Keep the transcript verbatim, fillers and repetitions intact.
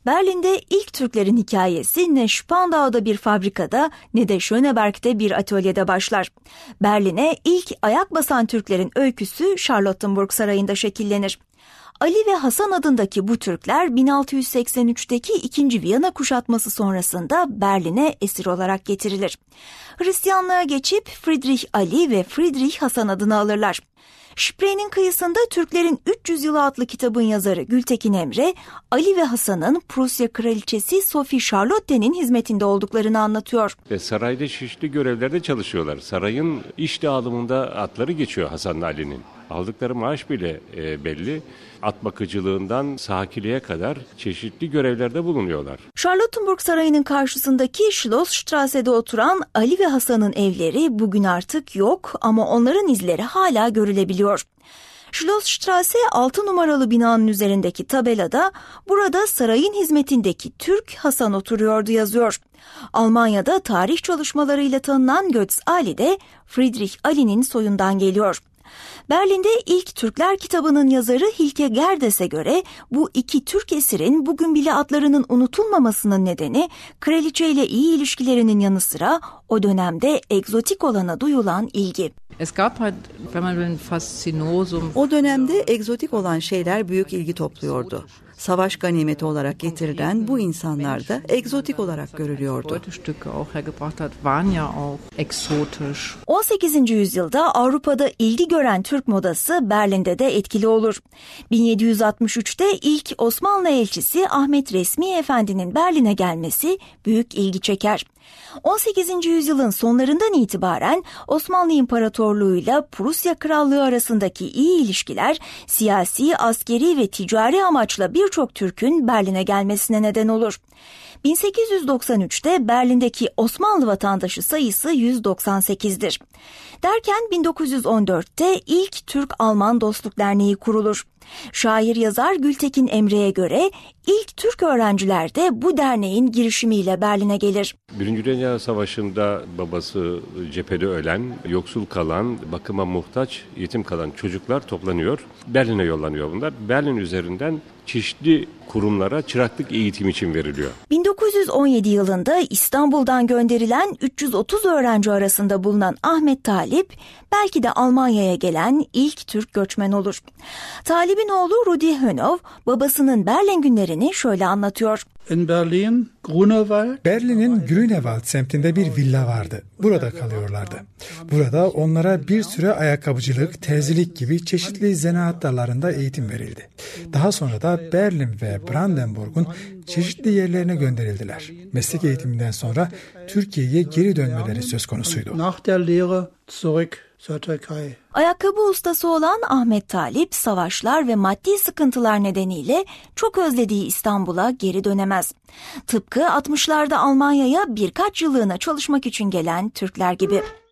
Berlin'de ilk Türklerin hikayesi ne Spandau'da bir fabrikada ne de Schöneberg'de bir atölyede başlar. Berlin'e ilk ayak basan Türklerin öyküsü Charlottenburg Sarayı'nda şekillenir. Ali ve Hasan adındaki bu Türkler bin altı yüz seksen üçteki ikinci Viyana kuşatması sonrasında Berlin'e esir olarak getirilir. Hristiyanlığa geçip Friedrich Ali ve Friedrich Hasan adını alırlar. Spree'nin kıyısında Türklerin üç yüz Yılı adlı kitabın yazarı Gültekin Emre, Ali ve Hasan'ın Prusya Kraliçesi Sophie Charlotte'nin hizmetinde olduklarını anlatıyor. Ve sarayda çeşitli görevlerde çalışıyorlar. Sarayın iş dağılımında atları geçiyor Hasan'la Ali'nin. Aldıkları maaş bile e, belli. At bakıcılığından sahakiliğe kadar çeşitli görevlerde bulunuyorlar. Charlottenburg Sarayı'nın karşısındaki Schlossstrasse'de oturan Ali ve Hasan'ın evleri bugün artık yok ama onların izleri hala görülebiliyor. Schlossstrasse altı numaralı binanın üzerindeki tabelada burada sarayın hizmetindeki Türk Hasan oturuyordu yazıyor. Almanya'da tarih çalışmalarıyla tanınan Götz Ali de Friedrich Ali'nin soyundan geliyor. Berlin'de ilk Türkler kitabının yazarı Hilke Gerdes'e göre bu iki Türk esirin bugün bile adlarının unutulmamasının nedeni kraliçe ile iyi ilişkilerinin yanı sıra o dönemde egzotik olana duyulan ilgi. O dönemde egzotik olan şeyler büyük ilgi topluyordu. Savaş ganimeti olarak getirilen bu insanlar da egzotik olarak görülüyordu. on sekizinci yüzyılda Avrupa'da ilgi gören Türk modası Berlin'de de etkili olur. bin yedi yüz altmış üçte ilk Osmanlı elçisi Ahmet Resmi Efendi'nin Berlin'e gelmesi büyük ilgi çeker. on sekizinci yüzyılın sonlarından itibaren Osmanlı İmparatorluğu'yla Prusya Krallığı arasındaki iyi ilişkiler siyasi, askeri ve ticari amaçla birçok Türk'ün Berlin'e gelmesine neden olur. bin sekiz yüz doksan üçte Berlin'deki Osmanlı vatandaşı sayısı yüz doksan sekizdir. Derken bin dokuz yüz on dörtte ilk Türk-Alman Dostluk Derneği kurulur. Şair yazar Gültekin Emre'ye göre ilk Türk öğrenciler de bu derneğin girişimiyle Berlin'e gelir. Birinci Dünya Savaşı'nda babası cephede ölen, yoksul kalan, bakıma muhtaç, yetim kalan çocuklar toplanıyor. Berlin'e yollanıyor bunlar. Berlin üzerinden çeşitli kurumlara çıraklık eğitim için veriliyor. bin dokuz yüz on yedi yılında İstanbul'dan gönderilen üç yüz otuz öğrenci arasında bulunan Ahmet Talip, belki de Almanya'ya gelen ilk Türk göçmen olur. Talip'in oğlu Rudi Hönov, babasının Berlin günlerini şöyle anlatıyor. In Berlin, Grunewald. Berlin'in Grünewald semtinde bir villa vardı. Burada kalıyorlardı. Burada onlara bir süre ayakkabıcılık, terzilik gibi çeşitli zanaat dallarında eğitim verildi. Daha sonra da Berlin ve Brandenburg'un çeşitli yerlerine gönderildiler. Meslek eğitiminden sonra Türkiye'ye geri dönmeleri söz konusuydu. Nach der Lehre zurück zur Türkei. Ayakkabı ustası olan Ahmet Talip, savaşlar ve maddi sıkıntılar nedeniyle çok özlediği İstanbul'a geri dönemez. Tıpkı altmışlarda Almanya'ya birkaç yıllığına çalışmak için gelen Türkler gibi.